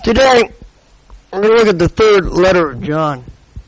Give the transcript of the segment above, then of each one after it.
Today, we're going to look at the third letter of John.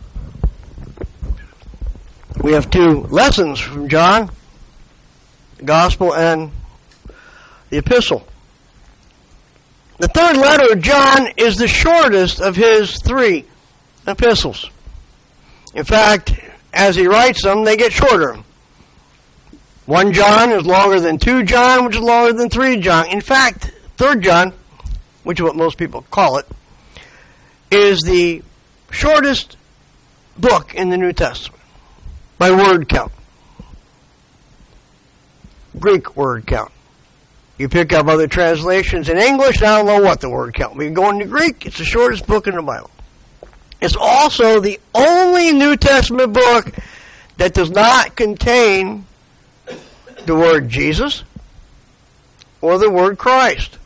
We have two lessons from John, the Gospel and the Epistle. The third letter of John is the shortest of his three epistles. In fact, as he writes them, they get shorter. 1 John is longer than 2 John, which is longer than 3 John. In fact, 3 John, which is what most people call it, is the shortest book in the New Testament by word count. Greek word count. You pick up other translations in English, I don't know what the word count. When you go into Greek, it's the shortest book in the Bible. It's also the only New Testament book that does not contain the word Jesus or the word Christ.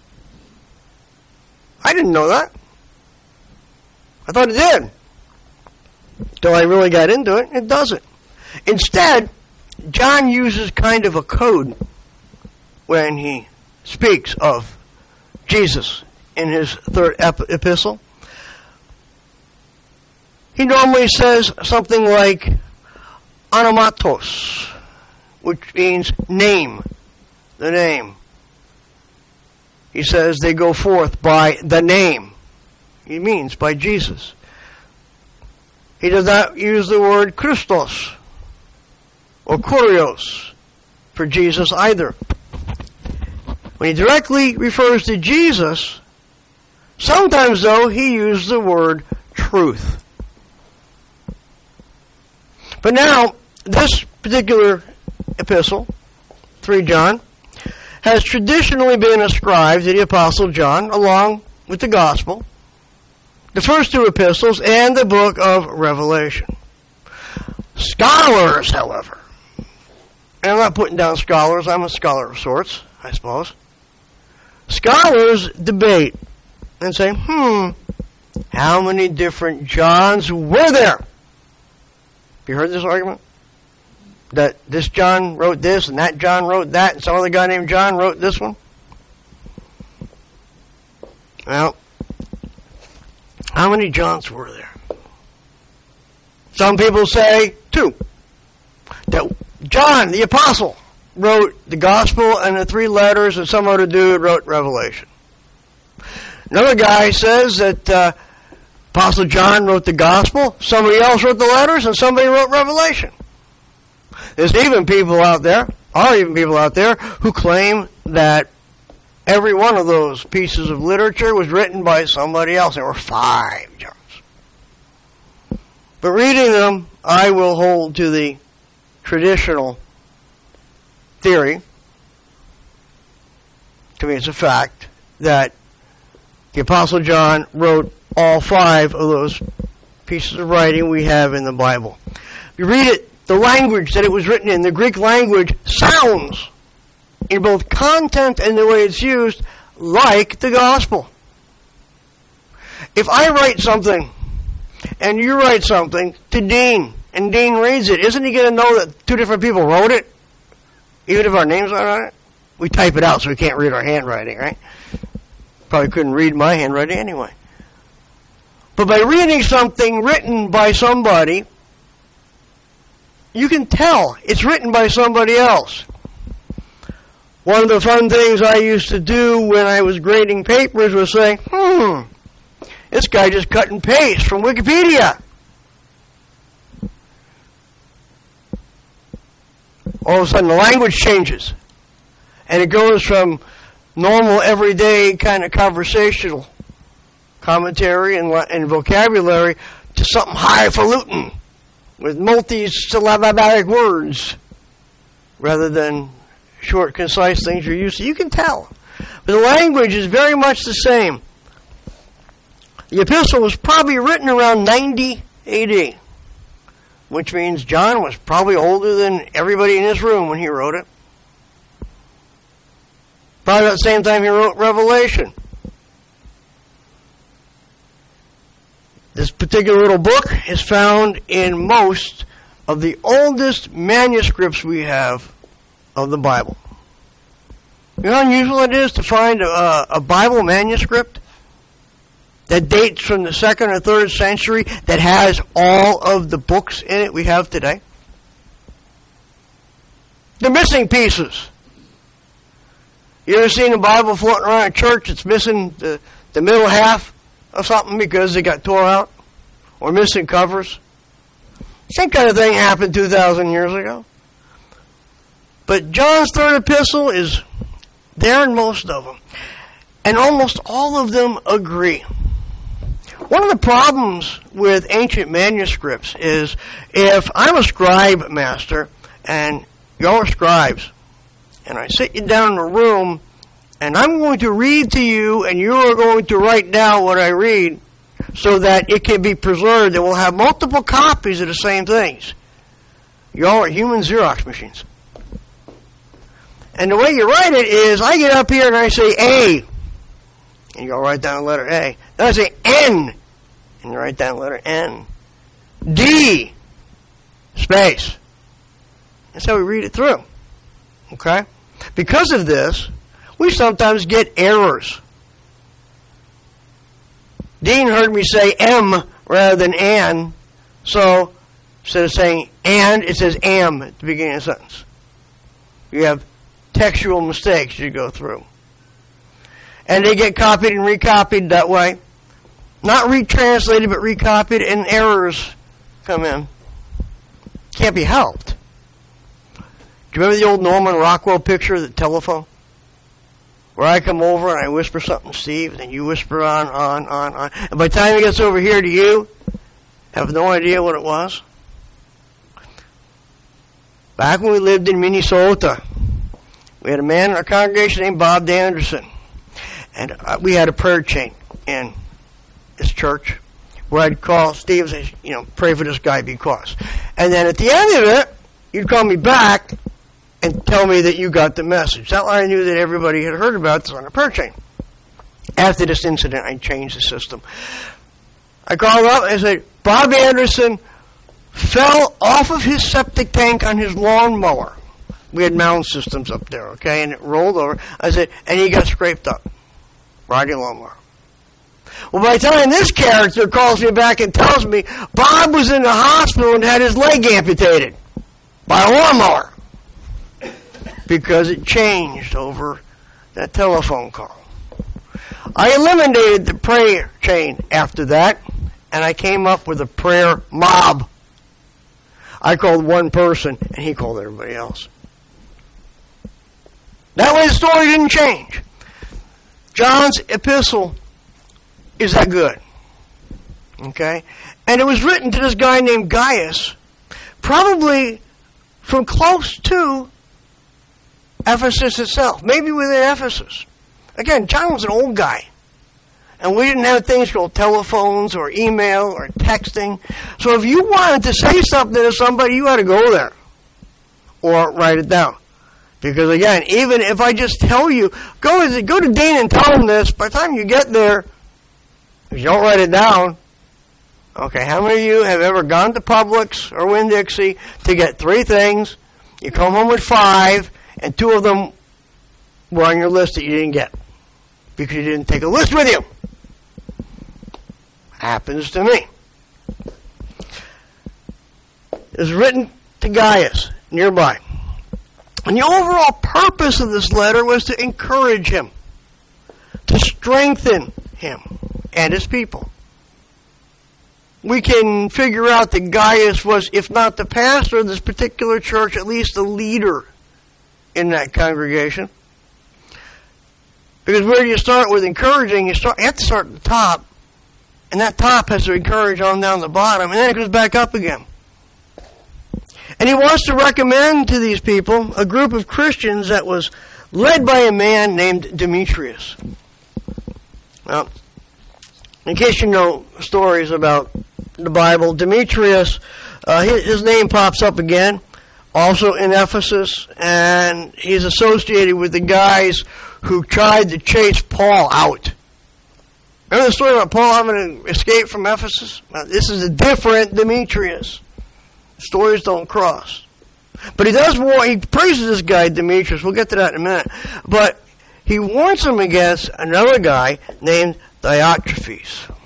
I didn't know that. I thought it did. Till I really got into it, it doesn't. Instead, John uses kind of a code when he speaks of Jesus in his third epistle. He normally says something like onomatos, which means name, the name. He says they go forth by the name. He means by Jesus. He does not use the word Christos or Kurios for Jesus either. When he directly refers to Jesus, sometimes though he uses the word truth. But now, this particular epistle, 3 John, has traditionally been ascribed to the Apostle John along with the Gospel, the first 2 epistles, and the book of Revelation. Scholars, however, and I'm not putting down scholars, I'm a scholar of sorts, I suppose. Scholars debate and say, how many different Johns were there? Have you heard this argument? That this John wrote this, and that John wrote that, and some other guy named John wrote this one? Well, how many Johns were there? Some people say 2. That John, the Apostle, wrote the Gospel and the 3 letters, and some other dude wrote Revelation. Another guy says that Apostle John wrote the Gospel, somebody else wrote the letters, and somebody wrote Revelation. There's even people out there, who claim that every one of those pieces of literature was written by somebody else. There were 5 Johns. But reading them, I will hold to the traditional theory. To me, it's a fact that the Apostle John wrote all 5 of those pieces of writing we have in the Bible. If you read it, the language that it was written in, the Greek language, sounds, in both content and the way it's used, like the Gospel. If I write something, and you write something to Dean, and Dean reads it, isn't he going to know that 2 different people wrote it? Even if our names aren't on it? We type it out so we can't read our handwriting, right? Probably couldn't read my handwriting anyway. But by reading something written by somebody, you can tell it's written by somebody else. One of the fun things I used to do when I was grading papers was say, this guy just cut and paste from Wikipedia. All of a sudden the language changes. And it goes from normal, everyday kind of conversational commentary and vocabulary to something highfalutin with multi-syllabic words rather than short, concise things you're used to. You can tell. But the language is very much the same. The epistle was probably written around 90 AD, which means John was probably older than everybody in this room when he wrote it. Probably at the same time he wrote Revelation. This particular little book is found in most of the oldest manuscripts we have of the Bible. You know how unusual it is to find a Bible manuscript that dates from the 2nd or 3rd century that has all of the books in it we have today? They're missing pieces. You ever seen a Bible floating around a church that's missing the middle half of something because it got tore out? Or missing covers? Same kind of thing happened 2,000 years ago. But John's 3rd epistle is there in most of them. And almost all of them agree. One of the problems with ancient manuscripts is if I'm a scribe master and you're scribes, and I sit you down in a room and I'm going to read to you and you are going to write down what I read so that it can be preserved and we'll have multiple copies of the same things. Y'all are human Xerox machines. And the way you write it is I get up here and I say A. And you'll write down the letter A. Then I say N. And you write down the letter N. D. Space. That's how we read it through. Okay? Because of this, we sometimes get errors. Dean heard me say M rather than an. So, instead of saying and, it says am at the beginning of the sentence. You have textual mistakes you go through. And they get copied and recopied that way. Not retranslated, but recopied, and errors come in. Can't be helped. Do you remember the old Norman Rockwell picture of the telephone? Where I come over and I whisper something to Steve, and then you whisper on. And by the time it gets over here to you, have no idea what it was. Back when we lived in Minnesota, we had a man in our congregation named Bob Anderson. And we had a prayer chain in this church where I'd call Steve and say, pray for this guy because. And then at the end of it, you'd call me back and tell me that you got the message. That way I knew that everybody had heard about this on a prayer chain. After this incident, I changed the system. I called up and I said, Bob Anderson fell off of his septic tank on his lawnmower. We had mound systems up there, okay, and it rolled over. I said, and he got scraped up. Riding a lawnmower. Well, by the time this character calls me back and tells me Bob was in the hospital and had his leg amputated by a lawnmower because it changed over that telephone call. I eliminated the prayer chain after that, and I came up with a prayer mob. I called one person, and he called everybody else. That way the story didn't change. John's epistle is that good. Okay? And it was written to this guy named Gaius, probably from close to Ephesus itself, maybe within Ephesus. Again, John was an old guy. And we didn't have things called telephones or email or texting. So if you wanted to say something to somebody, you had to go there or write it down. Because again, even if I just tell you, go to Dean and tell him this, by the time you get there, if you don't write it down, okay, how many of you have ever gone to Publix or Winn-Dixie to get 3 things, you come home with 5, and 2 of them were on your list that you didn't get because you didn't take a list with you? Happens to me. It's written to Gaius, nearby. And the overall purpose of this letter was to encourage him, to strengthen him and his people. We can figure out that Gaius was, if not the pastor of this particular church, at least the leader in that congregation. Because where do you start with encouraging? You have to start at the top, and that top has to encourage on down the bottom, and then it goes back up again. And he wants to recommend to these people a group of Christians that was led by a man named Demetrius. Well, in case you know stories about the Bible, Demetrius, his name pops up again, also in Ephesus, and he's associated with the guys who tried to chase Paul out. Remember the story about Paul having to escape from Ephesus? Well, this is a different Demetrius. Stories don't cross. But he does warn, he praises this guy, Demetrius. We'll get to that in a minute. But he warns him against another guy named Diotrephes.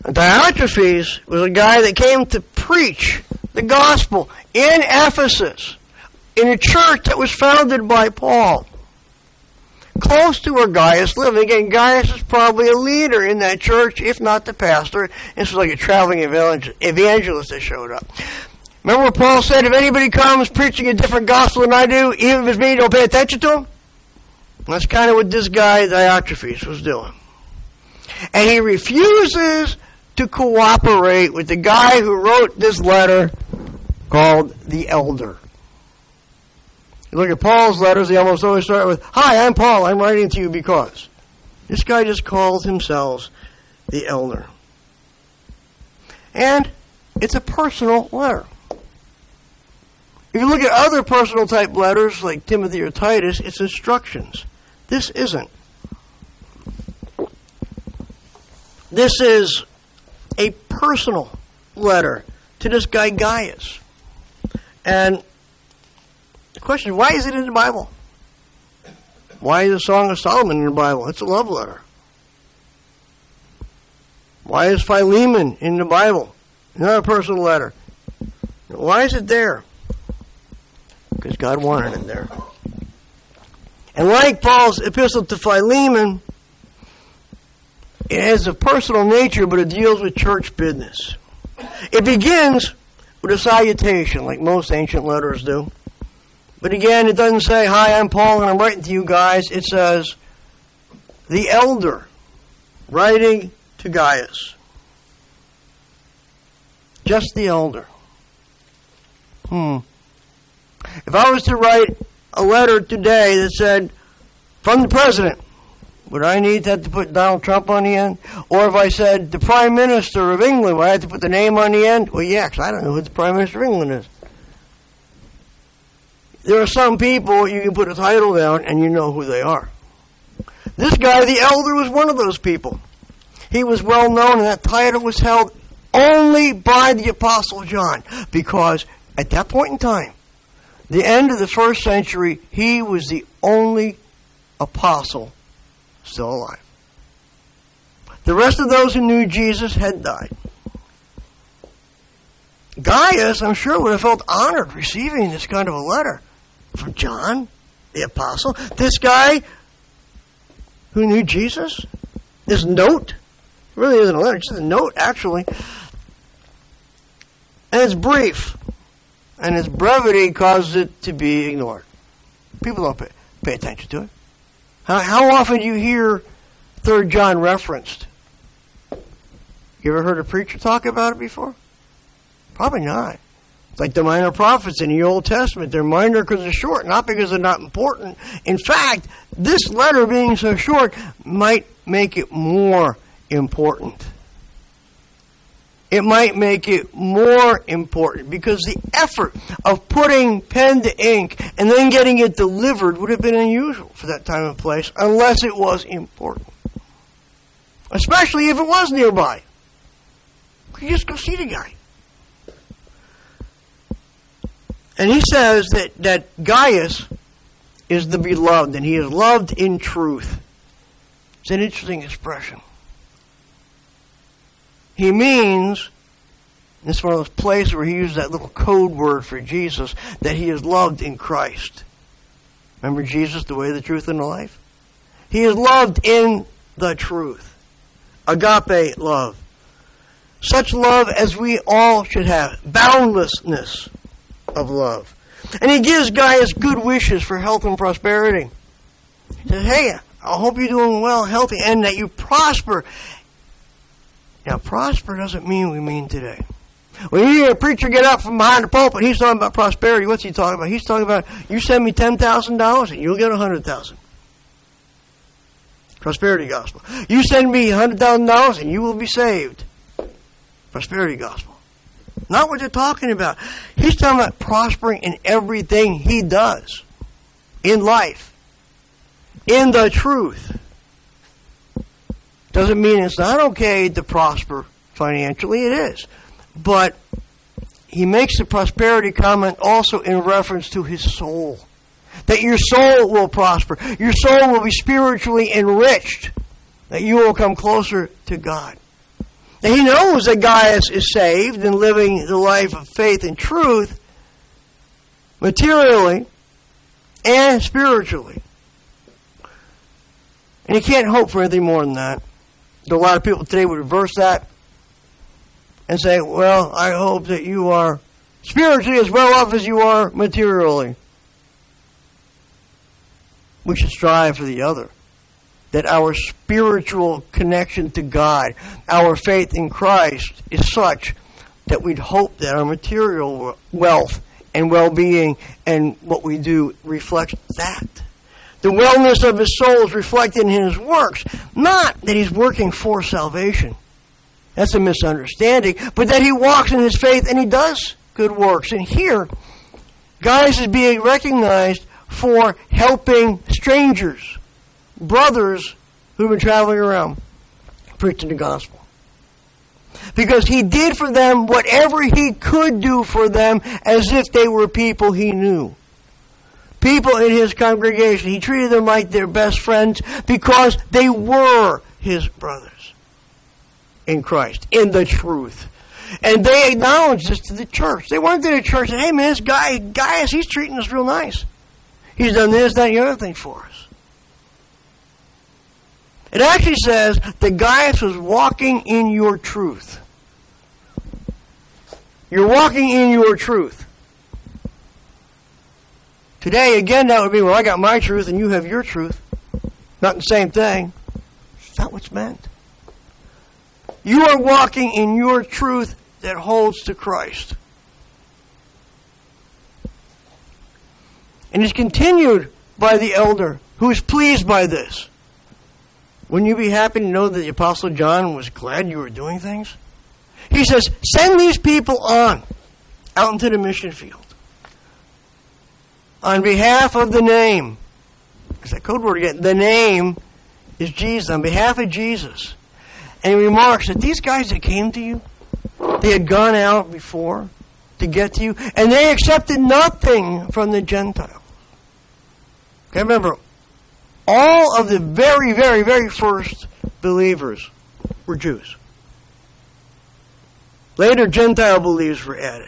Diotrephes was a guy that came to preach the gospel in Ephesus, in a church that was founded by Paul, close to where Gaius lived. Again, Gaius is probably a leader in that church, if not the pastor. This was like a traveling evangelist that showed up. Remember what Paul said, if anybody comes preaching a different gospel than I do, even if it's me, don't pay attention to him? That's kind of what this guy, Diotrephes, was doing. And he refuses to cooperate with the guy who wrote this letter called the Elder. You look at Paul's letters, they almost always start with, "Hi, I'm Paul, I'm writing to you because." This guy just calls himself the Elder. And it's a personal letter. If you look at other personal type letters like Timothy or Titus, it's instructions. This isn't. This is a personal letter to this guy Gaius. And the question is, why is it in the Bible? Why is the Song of Solomon in the Bible? It's a love letter. Why is Philemon in the Bible? Another personal letter. Why is it there? Because God wanted it there. And like Paul's epistle to Philemon, it has a personal nature, but it deals with church business. It begins with a salutation, like most ancient letters do. But again, it doesn't say, "Hi, I'm Paul, and I'm writing to you guys." It says, "The Elder, writing to Gaius." Just the Elder. If I was to write a letter today that said, "From the President," would I need to have to put Donald Trump on the end? Or if I said, "The Prime Minister of England," would I have to put the name on the end? Well, yeah, because I don't know who the Prime Minister of England is. There are some people you can put a title down and you know who they are. This guy, the Elder, was one of those people. He was well known, and that title was held only by the Apostle John, because at that point in time, the end of the first century, he was the only apostle still alive. The rest of those who knew Jesus had died. Gaius, I'm sure, would have felt honored receiving this kind of a letter from John, the apostle. This guy who knew Jesus, this note, it really isn't a letter, it's just a note, actually. And it's brief. And its brevity causes it to be ignored. People don't pay attention to it. How often do you hear 3 John referenced? You ever heard a preacher talk about it before? Probably not. It's like the minor prophets in the Old Testament. They're minor because they're short, not because they're not important. In fact, this letter being so short might make it more important. It might make it more important because the effort of putting pen to ink and then getting it delivered would have been unusual for that time and place unless it was important. Especially if it was nearby. You just go see the guy. And he says that Gaius is the beloved, and he is loved in truth. It's an interesting expression. He means, this is one of those places where he uses that little code word for Jesus, that he is loved in Christ. Remember Jesus, the way, the truth, and the life? He is loved in the truth. Agape love. Such love as we all should have. Boundlessness of love. And he gives Gaius good wishes for health and prosperity. He says, "Hey, I hope you're doing well, healthy, and that you prosper." Now, prosper doesn't mean we mean today. When you hear a preacher get up from behind the pulpit, he's talking about prosperity. What's he talking about? He's talking about, you send me $10,000 and you'll get $100,000. Prosperity gospel. You send me $100,000 and you will be saved. Prosperity gospel. Not what they're talking about. He's talking about prospering in everything he does. In life. In the truth. Doesn't mean it's not okay to prosper financially. It is. But he makes the prosperity comment also in reference to his soul. That your soul will prosper. Your soul will be spiritually enriched. That you will come closer to God. And he knows that Gaius is saved and living the life of faith and truth, materially and spiritually. And he can't hope for anything more than that. A lot of people today would reverse that and say, well, I hope that you are spiritually as well off as you are materially. We should strive for the other. That our spiritual connection to God, our faith in Christ, is such that we'd hope that our material wealth and well-being and what we do reflects that. The wellness of his soul is reflected in his works. Not that he's working for salvation. That's a misunderstanding. But that he walks in his faith and he does good works. And here, Gaius is being recognized for helping strangers, brothers who've been traveling around preaching the gospel. Because he did for them whatever he could do for them as if they were people he knew. People in his congregation. He treated them like their best friends because they were his brothers in Christ, in the truth. And they acknowledged this to the church. They went to the church and said, hey man, this guy, Gaius, he's treating us real nice. He's done this, that, and the other thing for us. It actually says that Gaius was walking in your truth. You're walking in your truth. Today, again, that would be, well, I got my truth and you have your truth. Not the same thing. It's not what's meant. You are walking in your truth that holds to Christ. And it's continued by the elder, who is pleased by this. Wouldn't you be happy to know that the Apostle John was glad you were doing things? He says, send these people on, out into the mission field. On behalf of the name. There's that code word again. The name is Jesus. On behalf of Jesus. And he remarks that these guys that came to you, they had gone out before to get to you, and they accepted nothing from the Gentiles. Okay, remember, all of the very, very, very first believers were Jews. Later, Gentile believers were added.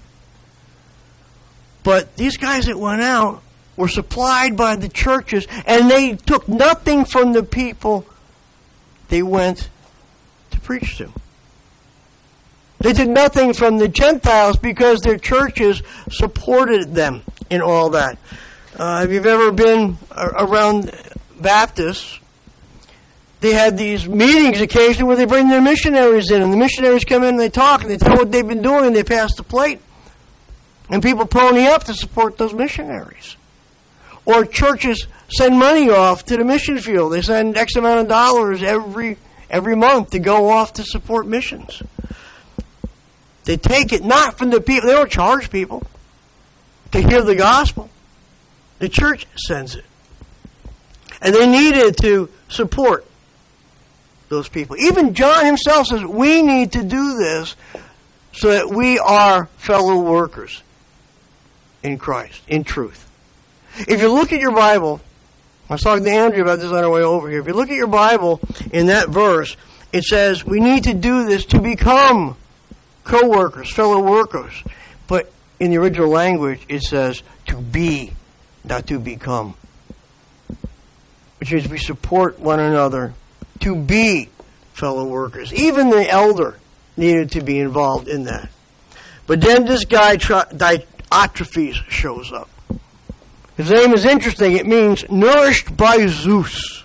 But these guys that went out were supplied by the churches, and they took nothing from the people they went to preach to. They did nothing from the Gentiles because their churches supported them in all that. If you've ever been around Baptists, they had these meetings occasionally where they bring their missionaries in, and the missionaries come in and they talk, and they tell what they've been doing, and they pass the plate. And people pony up to support those missionaries. Or churches send money off to the mission field. They send X amount of dollars every month to go off to support missions. They take it not from the people. They don't charge people to hear the gospel. The church sends it. And they needed to support those people. Even John himself says we need to do this so that we are fellow workers in Christ, in truth. If you look at your Bible, I was talking to Andrew about this on our way over here. If you look at your Bible in that verse, it says we need to do this to become co-workers, fellow workers. But in the original language, it says to be, not to become. Which means we support one another to be fellow workers. Even the elder needed to be involved in that. But then this guy, Diotrephes, shows up. His name is interesting. It means nourished by Zeus.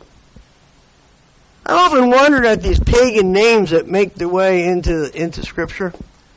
I often wondered at these pagan names that make their way into Scripture.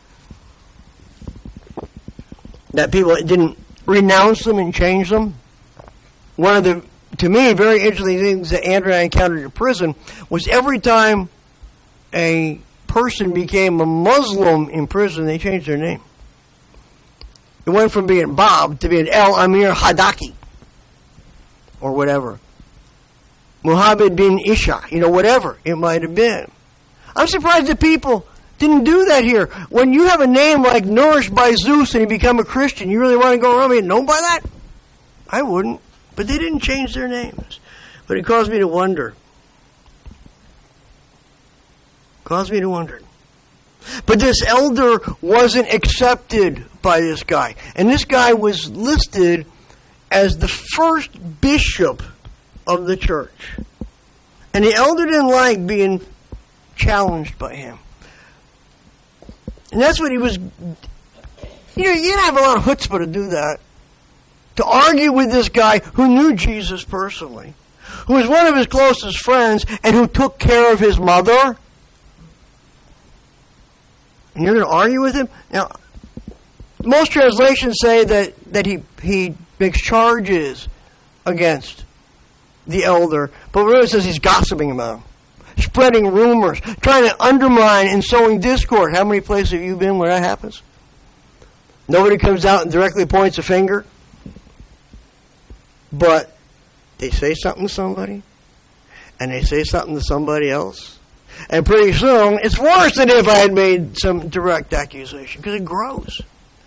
That people didn't renounce them and change them. One of the, to me, very interesting things that Andrew and I encountered in prison was every time a person became a Muslim in prison, they changed their name. It went from being Bob to being El Amir Hadaki or whatever. Muhammad bin Isha, whatever it might have been. I'm surprised that people didn't do that here. When you have a name like Nourished by Zeus and you become a Christian, you really want to go around being known by that? I wouldn't. But they didn't change their names. But it caused me to wonder. Caused me to wonder. But this elder wasn't accepted by this guy. And this guy was listed as the first bishop of the church. And the elder didn't like being challenged by him. And that's what he was... You didn't have a lot of chutzpah to do that. To argue with this guy who knew Jesus personally, who was one of his closest friends, and who took care of his mother. And you're going to argue with him? Now, most translations say that he makes charges against the elder, but really says he's gossiping about him, spreading rumors, trying to undermine and sowing discord. How many places have you been where that happens? Nobody comes out and directly points a finger, but they say something to somebody, and they say something to somebody else. And pretty soon, it's worse than if I had made some direct accusation, because it grows.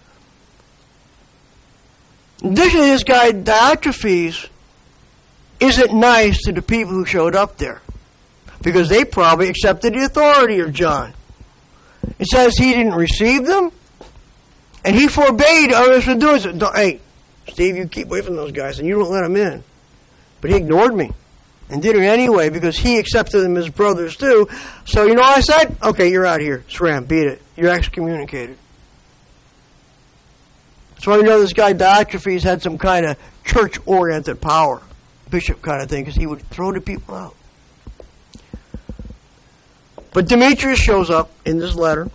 Additionally, this guy, Diotrephes, isn't nice to the people who showed up there, because they probably accepted the authority of John. It says he didn't receive them, and he forbade others from doing so. Hey, Steve, you keep away from those guys, and you don't let them in. But he ignored me. And did it anyway, because he accepted them as brothers too. So you know what I said? Okay, you're out here. Sram, beat it. You're excommunicated. That's why we know this guy Diotrephes had some kind of church-oriented power, bishop kind of thing, because he would throw the people out. But Demetrius shows up in this letter,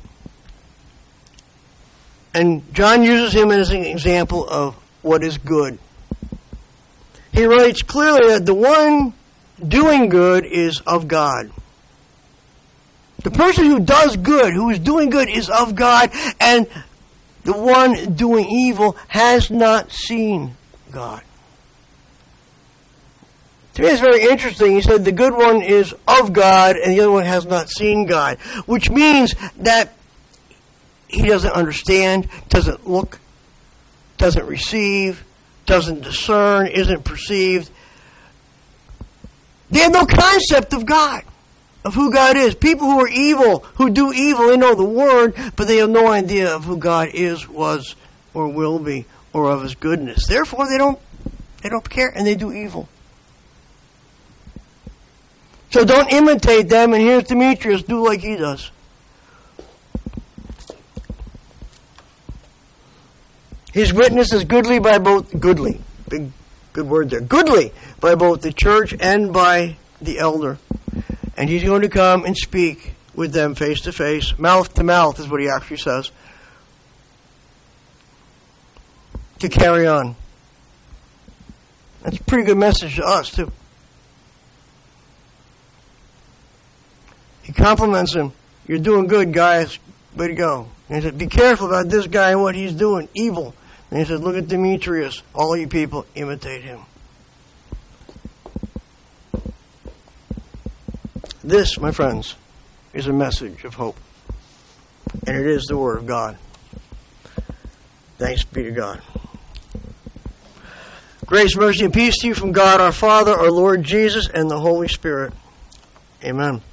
and John uses him as an example of what is good. He writes clearly that the one doing good is of God. The person who does good, who is doing good, is of God, and the one doing evil has not seen God. To me, it's very interesting. He said the good one is of God, and the other one has not seen God, which means that he doesn't understand, doesn't look, doesn't receive, doesn't discern, isn't perceived. They have no concept of God, of who God is. People who are evil, who do evil, they know the word, but they have no idea of who God is, was, or will be, or of his goodness. Therefore, they don't care, and they do evil. So don't imitate them, and here's Demetrius, do like he does. His witness is goodly by both, goodly, big good word there, goodly by both the church and by the elder. And he's going to come and speak with them face to face, mouth to mouth is what he actually says, to carry on. That's a pretty good message to us, too. He compliments him. You're doing good, guys. Way to go. And he said, be careful about this guy and what he's doing. Evil. And he said, look at Demetrius. All you people imitate him. This, my friends, is a message of hope. And it is the Word of God. Thanks be to God. Grace, mercy, and peace to you from God our Father, our Lord Jesus, and the Holy Spirit. Amen.